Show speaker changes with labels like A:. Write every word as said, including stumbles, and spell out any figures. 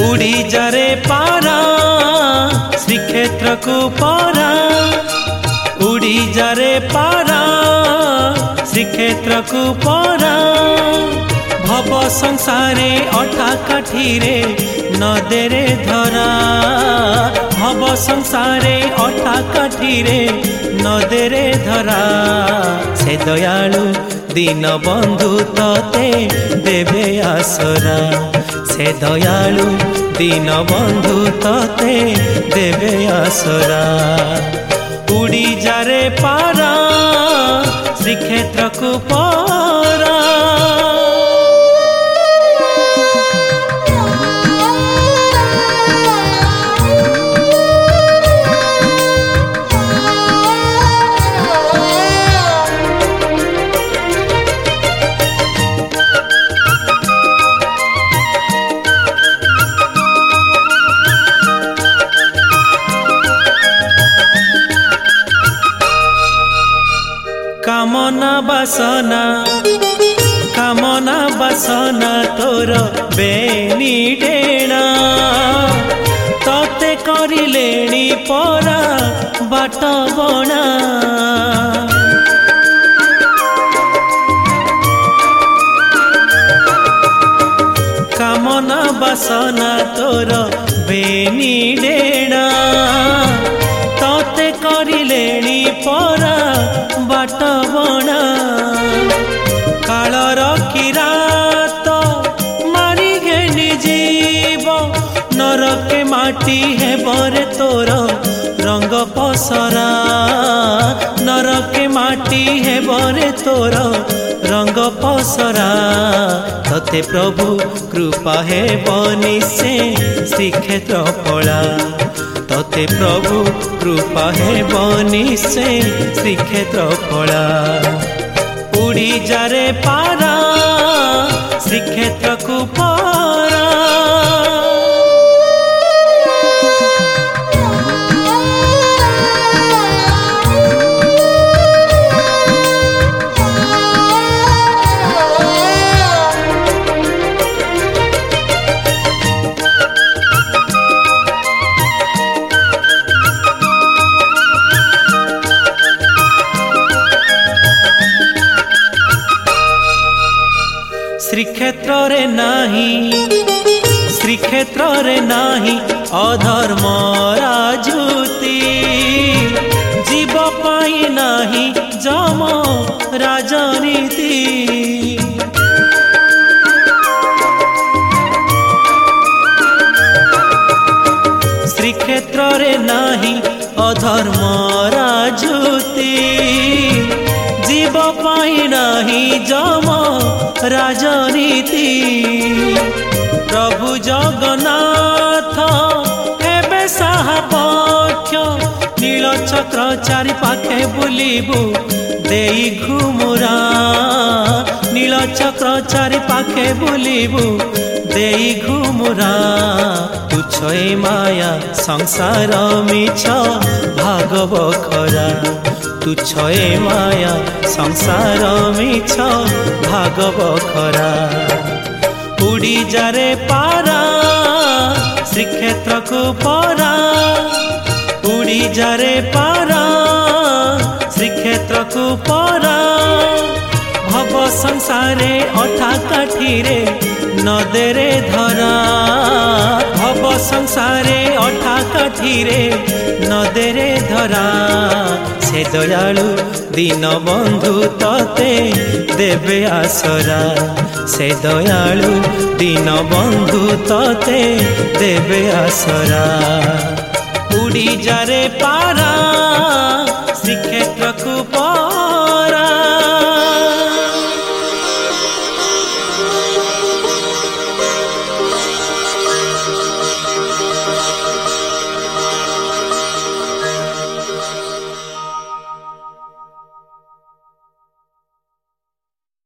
A: उड़ी जारे पारा श्रीक्षेत्र को पारा उड़ी जारे पारा श्रीक्षेत्र को पारा भव संसारे अठा काठीरे नदेरे धरा भव संसारे अठा काठीरे नदेरे धरा से दयालु दीन बंधु तते देवे आसरा से दयालु दीन बंधु तते देवे आसरा उड़ी जारे पारा श्रीक्षेत्र को पारा कामना बासना कामना बासना तोर बेनी डेणा तते करिलेणी परा बाट बणा कामना बासना तोर बेनी डेणा तते करिलेणी परा बाट बणा कालर किरात मारी घेनी जीव नरके माटी हे बरे तोर रंग पसरा नरके माटी हे बरे तोर रंग पसरा तते प्रभु कृपा हे बनी से श्रीक्षेत्र पड़ा तते प्रभु कृपा है बनी से श्रीक्षेत्र पड़ा उड़ी जारे पारा श्रीक्षेत्र को पारा श्रीक्षेत्र रे नाही श्रीक्षेत्र रे नाही अधर्म राजूती जीव पाई नाही जम राजनीति श्रीक्षेत्र रे नाही अधर्म राजूती जीव पाई नाही जम राजनीति प्रभु जगन्नाथ एबे साहा पक्ष नील चक्र चारि पाखे बुलिबु देई घुमुरा नील चक्र चारि पाखे बुलिबु देई घुमुरा तुच्छ ए माया संसार मिछ भागव खरा तुच्छ ए माया संसार मिछ भागव खरा उड़ी जारे पारा श्रीक्षेत्र को पारा उड़ी जारे पारा श्रीक्षेत्र को पारा भव संसारे अठा काठीरे नदेरे धरा भव संसारे अठा काठीरे नदेरे धरा से दयालु दीन बंधु तते देवे आसरा से दयालु दीन बंधु तते देवे आसरा उड़ी जारे पारा श्रीक्षेत्र को